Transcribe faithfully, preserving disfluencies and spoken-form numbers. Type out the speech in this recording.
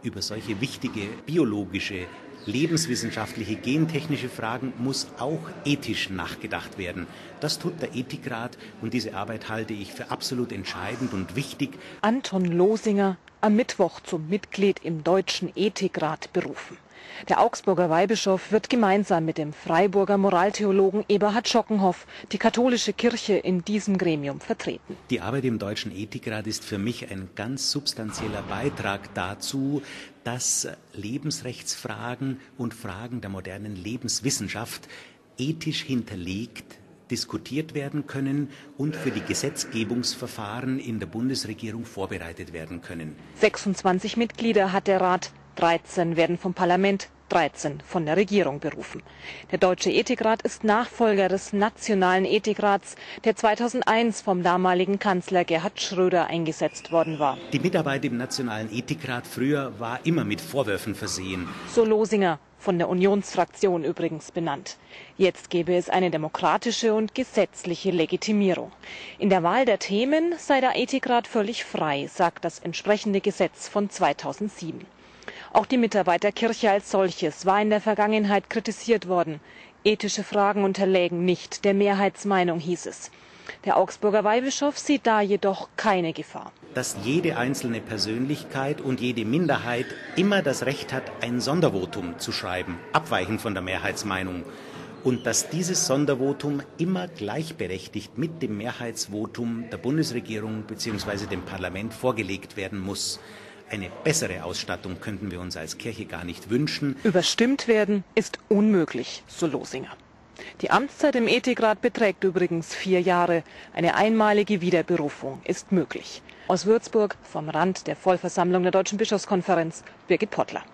über solche wichtige biologische, lebenswissenschaftliche, gentechnische Fragen muss auch ethisch nachgedacht werden. Das tut der Ethikrat und diese Arbeit halte ich für absolut entscheidend und wichtig. Anton Losinger, am Mittwoch zum Mitglied im Deutschen Ethikrat berufen. Der Augsburger Weihbischof wird gemeinsam mit dem Freiburger Moraltheologen Eberhard Schockenhoff die katholische Kirche in diesem Gremium vertreten. Die Arbeit im Deutschen Ethikrat ist für mich ein ganz substanzieller Beitrag dazu, dass Lebensrechtsfragen und Fragen der modernen Lebenswissenschaft ethisch hinterlegt diskutiert werden können und für die Gesetzgebungsverfahren in der Bundesregierung vorbereitet werden können. sechsundzwanzig Mitglieder hat der Rat, dreizehn werden vom Parlament, dreizehn von der Regierung berufen. Der Deutsche Ethikrat ist Nachfolger des Nationalen Ethikrats, der zweitausendeins vom damaligen Kanzler Gerhard Schröder eingesetzt worden war. Die Mitarbeit im Nationalen Ethikrat früher war immer mit Vorwürfen versehen. So Losinger, von der Unionsfraktion übrigens benannt. Jetzt gäbe es eine demokratische und gesetzliche Legitimierung. In der Wahl der Themen sei der Ethikrat völlig frei, sagt das entsprechende Gesetz von zweitausendsieben. Auch die Mitarbeit der Kirche als solches war in der Vergangenheit kritisiert worden. Ethische Fragen unterlägen nicht der Mehrheitsmeinung, hieß es. Der Augsburger Weihbischof sieht da jedoch keine Gefahr. Dass jede einzelne Persönlichkeit und jede Minderheit immer das Recht hat, ein Sondervotum zu schreiben, abweichend von der Mehrheitsmeinung. Und dass dieses Sondervotum immer gleichberechtigt mit dem Mehrheitsvotum der Bundesregierung bzw. dem Parlament vorgelegt werden muss. Eine bessere Ausstattung könnten wir uns als Kirche gar nicht wünschen. Überstimmt werden ist unmöglich, so Losinger. Die Amtszeit im Ethikrat beträgt übrigens vier Jahre. Eine einmalige Wiederberufung ist möglich. Aus Würzburg, vom Rand der Vollversammlung der Deutschen Bischofskonferenz, Birgit Pottler.